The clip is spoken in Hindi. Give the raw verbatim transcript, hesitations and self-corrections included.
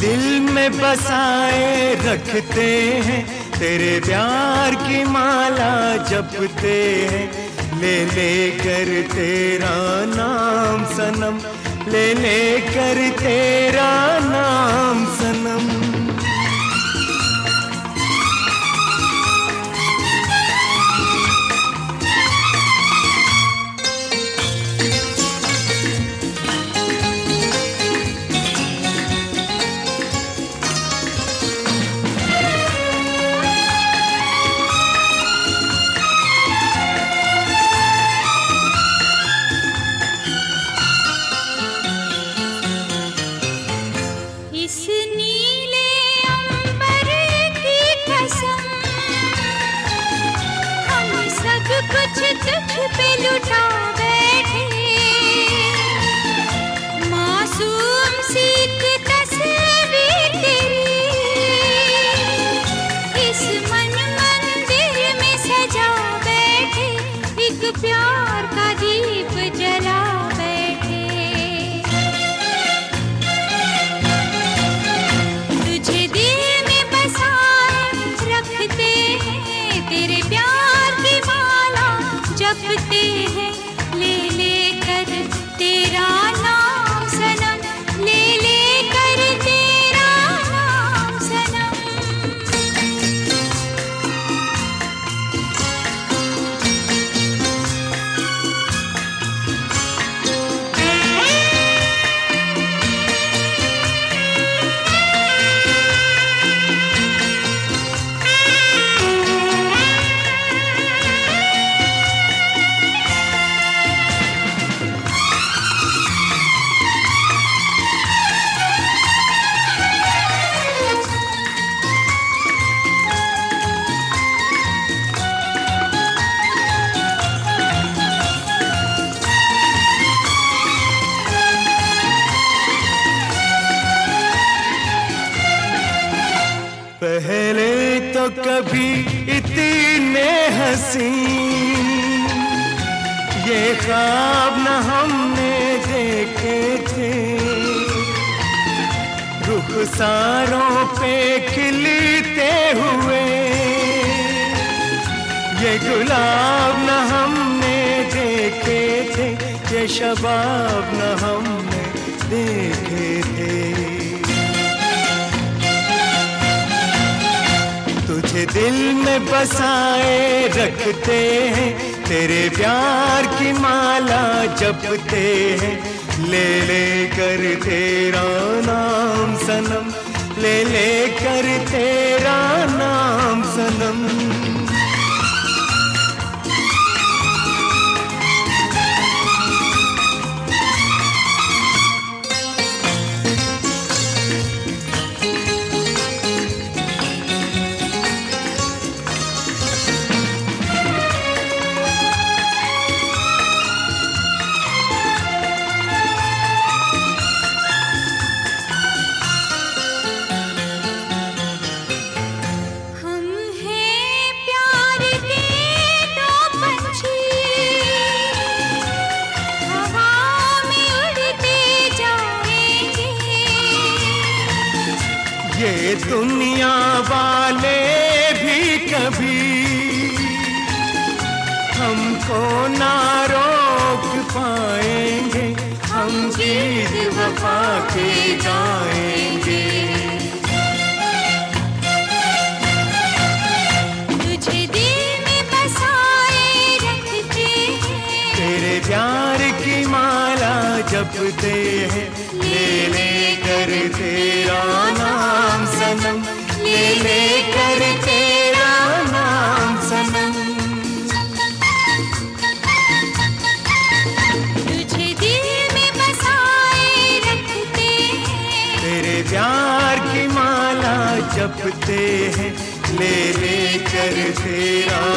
दिल में बसाए रखते हैं, तेरे प्यार की माला जपते हैं। ले ले कर तेरा नाम सनम, ले ले कर तेरा नाम सनम। कुछ तुझ पे लुटा बैठे, मासूम सी एक तस्वीर तेरी इस मन मंदिर में सजा बैठे, एक प्यार का दीप जला बैठे। तुझे दिल में बसाए रखते हैं, तेरे प्यार की माला जपते हैं। ले ले कर तेरा नाम सनम, ले ले कर तेरा नाम सनम। पहले तो कभी इतने हंसी ये ख्वाब न हमने देखे थे, रुखसारों पे खिलते हुए ये गुलाब न हमने देखे थे, ये शबाब न हमने देखे थे। तुझे दिल में बसाए रखते हैं, तेरे प्यार की माला जपते हैं। ले ले कर तेरा नाम सनम, ले ले कर तेरा नाम सनम। ये दुनिया वाले भी कभी हमको ना रोक पाएंगे, हम गीत वफा के गाएंगे। तुझे दिल में बसाए रखते हैं, तेरे प्यार की माला जपते हैं। ले ले कर तेरा नाम सनम, ले ले कर तेरा नाम सनम। तुझे दिल में बसाए रखते हैं, तेरे प्यार की माला जपते हैं। ले ले कर तेरा